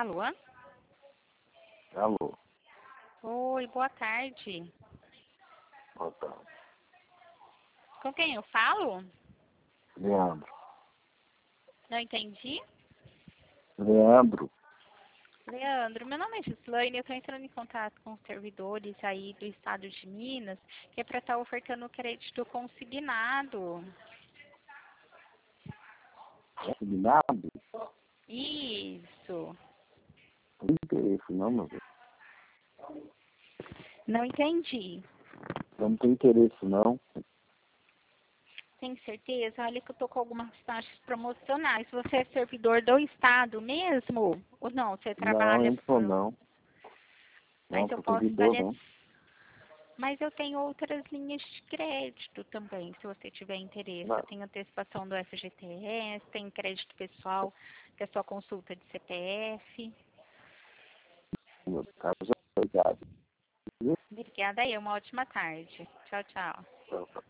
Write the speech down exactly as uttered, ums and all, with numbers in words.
Alô? Alô, Oi, boa tarde. boa tarde. Com quem eu falo? Leandro. Não entendi. Leandro, Leandro, meu nome é Gislaine, eu estou entrando em contato com os servidores aí do estado de Minas, que é para estar ofertando crédito consignado. é combinado? Isso. Não tem interesse não, meu Deus. Não entendi. Eu não tenho interesse não. Tem certeza? Olha que eu tô com algumas taxas promocionais. Você é servidor do estado mesmo? Ou não? Você Não, trabalha eu não sou por... não. Não, Mas eu sou posso servidor dar... não. Mas eu tenho outras linhas de crédito também, se você tiver interesse. Eu Não, tenho antecipação do F G T S, tenho crédito pessoal, que é só consulta de C P F. meu caso já foi dado. Obrigada aí, uma ótima tarde. Tchau, tchau. Viu?